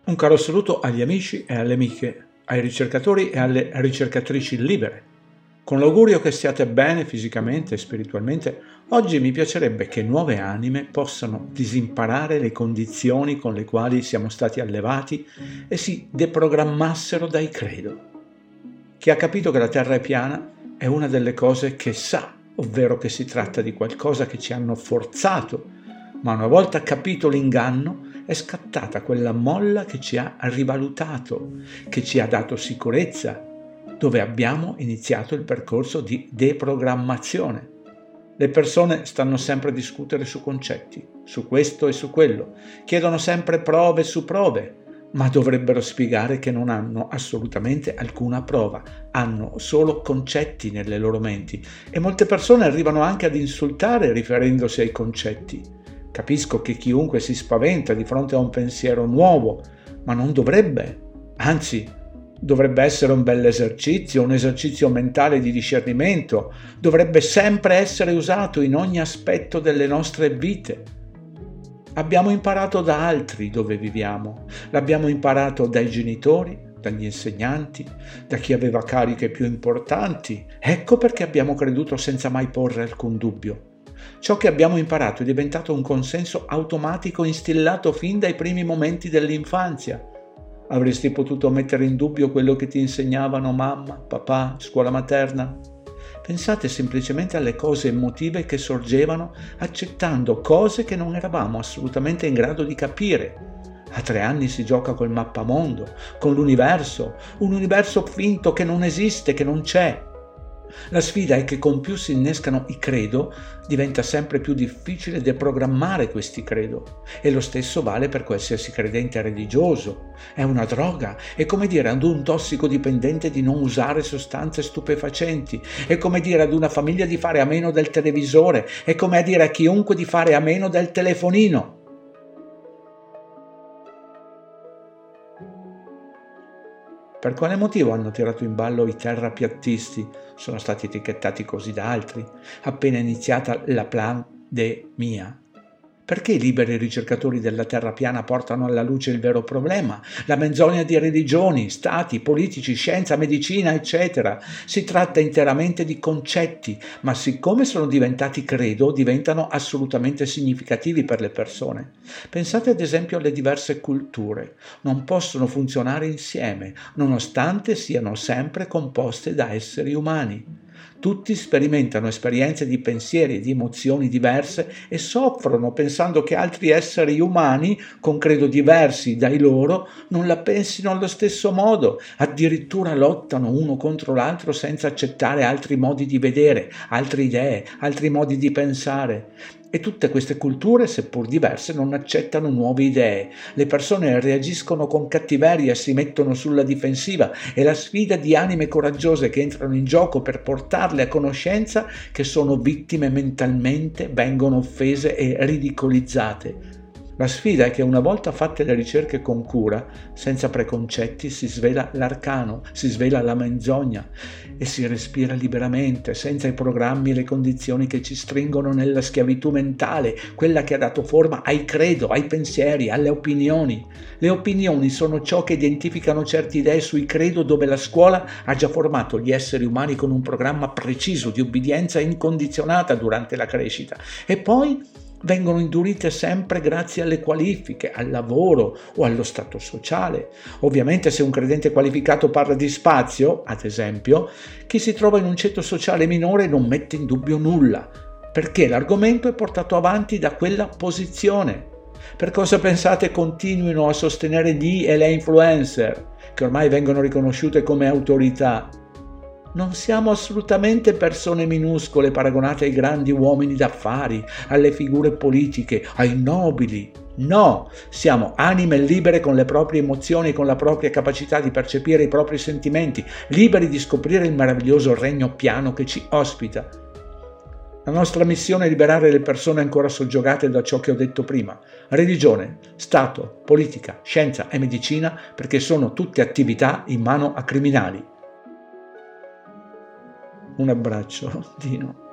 Un caro saluto agli amici e alle amiche, ai ricercatori e alle ricercatrici libere. Con l'augurio che stiate bene fisicamente e spiritualmente, oggi mi piacerebbe che nuove anime possano disimparare le condizioni con le quali siamo stati allevati e si deprogrammassero dai credo. Chi ha capito che la Terra è piana è una delle cose che sa, ovvero che si tratta di qualcosa che ci hanno forzato, ma una volta capito l'inganno è scattata quella molla che ci ha rivalutato, che ci ha dato sicurezza, dove abbiamo iniziato il percorso di deprogrammazione. Le persone stanno sempre a discutere su concetti, su questo e su quello, chiedono sempre prove su prove, ma dovrebbero spiegare che non hanno assolutamente alcuna prova, hanno solo concetti nelle loro menti e molte persone arrivano anche ad insultare riferendosi ai concetti. Capisco che chiunque si spaventa di fronte a un pensiero nuovo, ma non dovrebbe, anzi, dovrebbe essere un bell'esercizio, un esercizio mentale di discernimento, dovrebbe sempre essere usato in ogni aspetto delle nostre vite. Abbiamo imparato da altri dove viviamo, l'abbiamo imparato dai genitori, dagli insegnanti, da chi aveva cariche più importanti. Ecco perché abbiamo creduto senza mai porre alcun dubbio. Ciò che abbiamo imparato è diventato un consenso automatico instillato fin dai primi momenti dell'infanzia. Avresti potuto mettere in dubbio quello che ti insegnavano mamma, papà, scuola materna? Pensate semplicemente alle cose emotive che sorgevano accettando cose che non eravamo assolutamente in grado di capire. A 3 anni si gioca col mappamondo, con l'universo, un universo finto che non esiste, che non c'è. La sfida è che con più si innescano i credo, diventa sempre più difficile deprogrammare questi credo. E lo stesso vale per qualsiasi credente religioso. È una droga, è come dire ad un tossicodipendente di non usare sostanze stupefacenti, è come dire ad una famiglia di fare a meno del televisore, è come a dire a chiunque di fare a meno del telefonino. Per quale motivo hanno tirato in ballo i terrapiattisti? Sono stati etichettati così da altri, appena iniziata la pandemia. Perché i liberi ricercatori della terra piana portano alla luce il vero problema? La menzogna di religioni, stati, politici, scienza, medicina, eccetera. Si tratta interamente di concetti, ma siccome sono diventati credo, diventano assolutamente significativi per le persone. Pensate ad esempio alle diverse culture. Non possono funzionare insieme, nonostante siano sempre composte da esseri umani. Tutti sperimentano esperienze di pensieri e di emozioni diverse e soffrono pensando che altri esseri umani, con credo diversi dai loro, non la pensino allo stesso modo, addirittura lottano uno contro l'altro senza accettare altri modi di vedere, altre idee, altri modi di pensare. E tutte queste culture, seppur diverse, non accettano nuove idee. Le persone reagiscono con cattiveria e si mettono sulla difensiva. È la sfida di anime coraggiose che entrano in gioco per portarle a conoscenza che sono vittime mentalmente, vengono offese e ridicolizzate. La sfida è che una volta fatte le ricerche con cura, senza preconcetti, si svela l'arcano, si svela la menzogna e si respira liberamente, senza i programmi e le condizioni che ci stringono nella schiavitù mentale, quella che ha dato forma ai credo, ai pensieri, alle opinioni. Le opinioni sono ciò che identificano certe idee sui credo dove la scuola ha già formato gli esseri umani con un programma preciso di obbedienza incondizionata durante la crescita. E poi vengono indurite sempre grazie alle qualifiche, al lavoro o allo stato sociale. Ovviamente se un credente qualificato parla di spazio, ad esempio, chi si trova in un ceto sociale minore non mette in dubbio nulla, perché l'argomento è portato avanti da quella posizione. Per cosa pensate continuino a sostenere gli e le influencer, che ormai vengono riconosciute come autorità? Non siamo assolutamente persone minuscole paragonate ai grandi uomini d'affari, alle figure politiche, ai nobili. No, siamo anime libere con le proprie emozioni e con la propria capacità di percepire i propri sentimenti, liberi di scoprire il meraviglioso regno piano che ci ospita. La nostra missione è liberare le persone ancora soggiogate da ciò che ho detto prima. Religione, Stato, politica, scienza e medicina, perché sono tutte attività in mano a criminali. Un abbraccio, Dino.